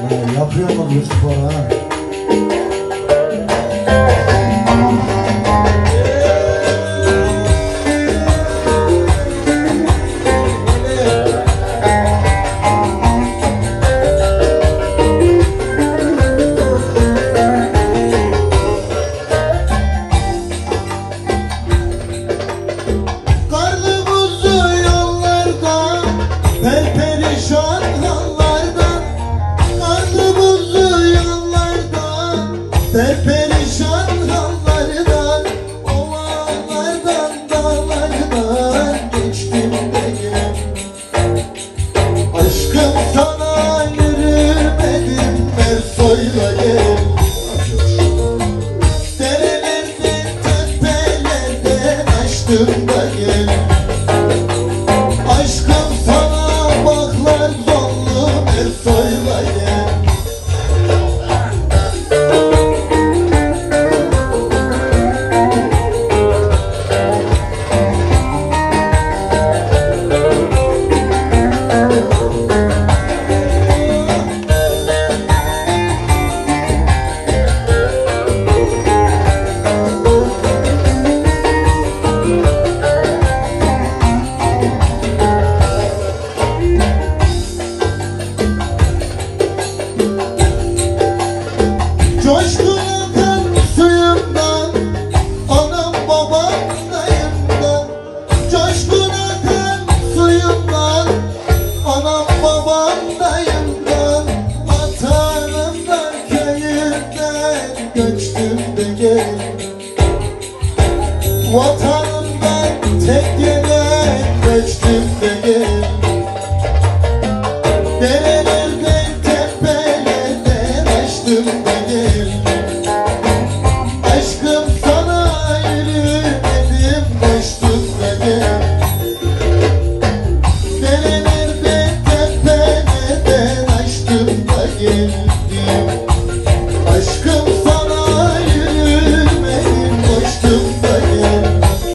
Yapıyor mu bu spor ha? Perperişan hallardan, ovalardan, dağlardan geçtim de gel. Aşkım sana yürümedim, Ersoy'la gel. Derelerden, tepelerden açtım da gel. Aşkım sana baklar zonlu, Ersoy'la gel. Coşkun akan suyumdan, anam babam dayımdan. Coşkun akan suyumdan, anam babam dayımdan. Vatanımdan, köyümden göçtüm de gel. Vatanımdan tek yere göçtüm de gel.